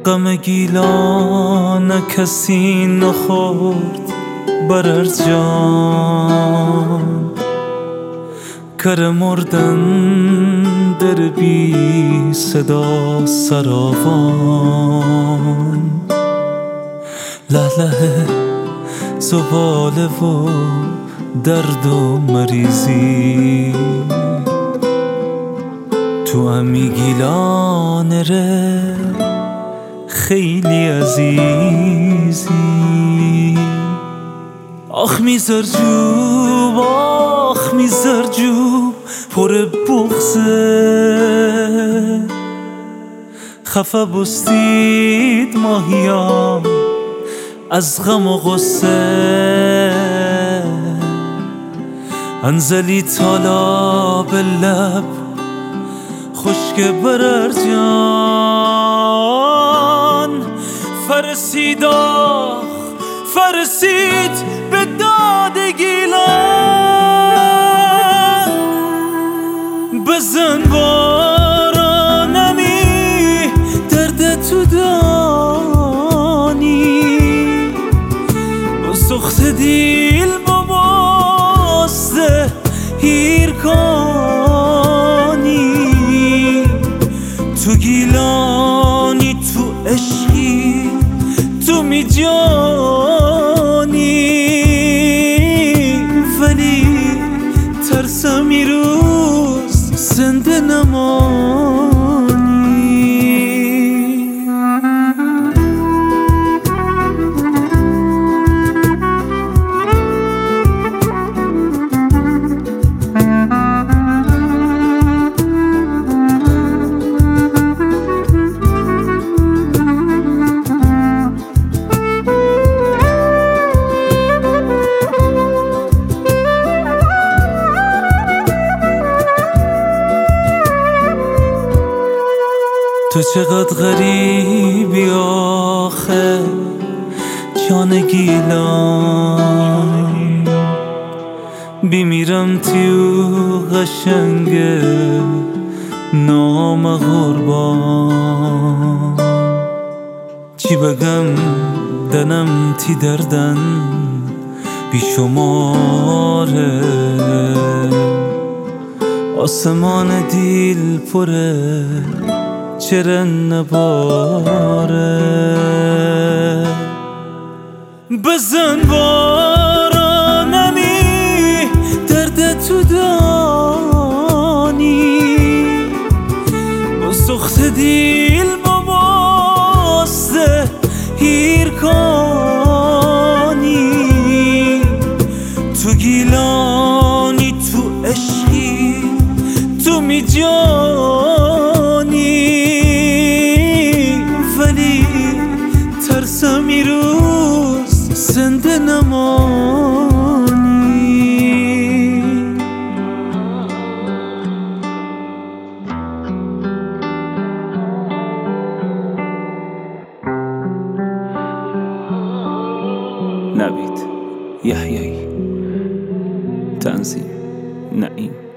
غم گیلان کسی نخورد برر جان، کر مردن در بی صدا سراوان، لهله زباله و درد و مریضی تو همی گیلان ره خیلی عزیزی. آخ میزر جوب، آخ میزر جوب پر بغزه، خفه بستید ماهیان از غم و غصه، انزلی تالا به لب خشک برر جان، فرسید آخ فرسید به داد گیلان، بزن بارانمی درد تو دانی، سخت دیل بباسته هیر کنی، تو گیلانی تو عشقی تو می جانی، ولی ترسم روز زنده نمانی. تو چقدر غریبی آخه جان گیلان، بیمیرم تیو قشنگه نام قربان، چی بگم دنم تی دردن بیشماره، آسمان دیل پره چرا نباره، بزن بارانمی درد تو دانی، با سخت دیل بباسته هیر کنی، تو گیلانی تو عشقی تو می جانی، ولی ترسم روز زنده نمانی. نوید یحیی، تنظیم نعیم.